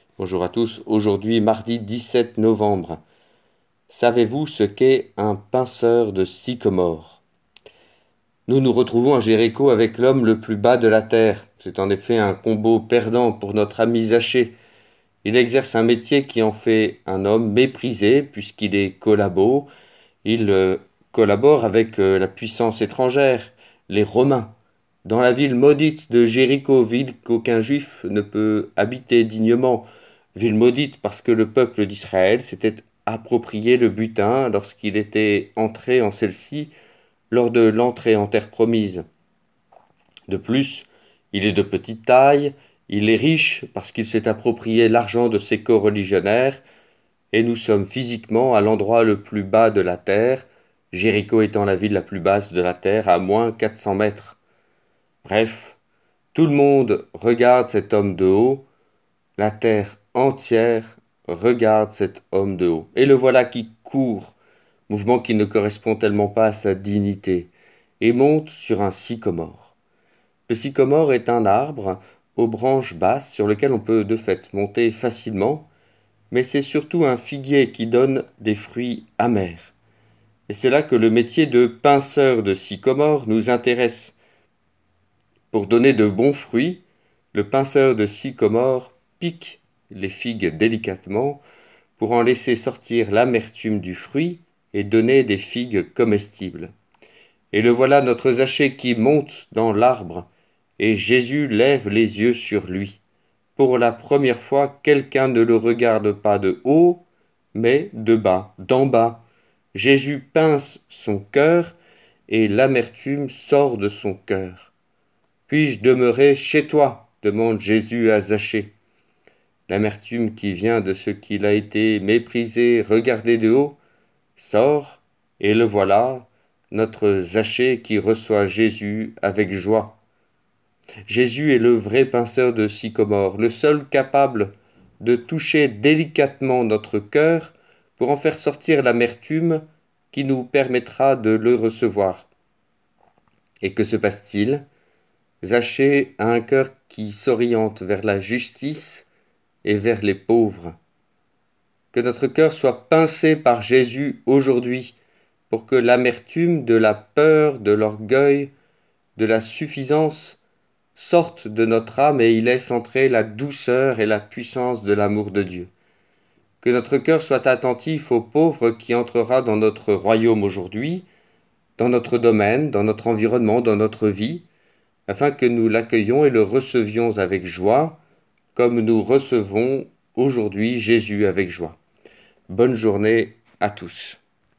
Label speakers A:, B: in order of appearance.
A: Bonjour à tous, aujourd'hui mardi 17 novembre. Savez-vous ce qu'est un pinceur de sycomore? Nous nous retrouvons à Jéricho avec l'homme le plus bas de la terre. C'est en effet un combo perdant pour notre ami Zachée. Il exerce un métier qui en fait un homme méprisé puisqu'il est collabo. Il collabore avec la puissance étrangère, les Romains. Dans la ville maudite de Jéricho, ville qu'aucun juif ne peut habiter dignement, ville maudite parce que le peuple d'Israël s'était approprié le butin lorsqu'il était entré en celle-ci lors de l'entrée en terre promise. De plus, il est de petite taille, il est riche parce qu'il s'est approprié l'argent de ses coreligionnaires, et nous sommes physiquement à l'endroit le plus bas de la terre, Jéricho étant la ville la plus basse de la terre à moins 400 mètres. Bref, tout le monde regarde cet homme de haut, la terre entière regarde cet homme de haut. Et le voilà qui court, mouvement qui ne correspond tellement pas à sa dignité, et monte sur un sycomore. Le sycomore est un arbre aux branches basses sur lequel on peut de fait monter facilement, mais c'est surtout un figuier qui donne des fruits amers. Et c'est là que le métier de pinceur de sycomore nous intéresse. Pour donner de bons fruits, le pinceur de sycomore pique les figues délicatement pour en laisser sortir l'amertume du fruit et donner des figues comestibles. Et le voilà notre Zachée qui monte dans l'arbre, et Jésus lève les yeux sur lui. Pour la première fois, quelqu'un ne le regarde pas de haut, mais de bas, d'en bas. Jésus pince son cœur, et l'amertume sort de son cœur. Puis-je demeurer chez toi? Demande Jésus à Zachée. L'amertume qui vient de ce qu'il a été méprisé, regardé de haut, sort, et le voilà, notre Zachée qui reçoit Jésus avec joie. Jésus est le vrai pinceur de sycomore, le seul capable de toucher délicatement notre cœur pour en faire sortir l'amertume qui nous permettra de le recevoir. Et que se passe-t-il? Zachée a un cœur qui s'oriente vers la justice et vers les pauvres. Que notre cœur soit pincé par Jésus aujourd'hui, pour que l'amertume de la peur, de l'orgueil, de la suffisance sortent de notre âme et y laissent entrer la douceur et la puissance de l'amour de Dieu. Que notre cœur soit attentif au pauvre qui entrera dans notre royaume aujourd'hui, dans notre domaine, dans notre environnement, dans notre vie, afin que nous l'accueillions et le recevions avec joie, comme nous recevons aujourd'hui Jésus avec joie. Bonne journée à tous.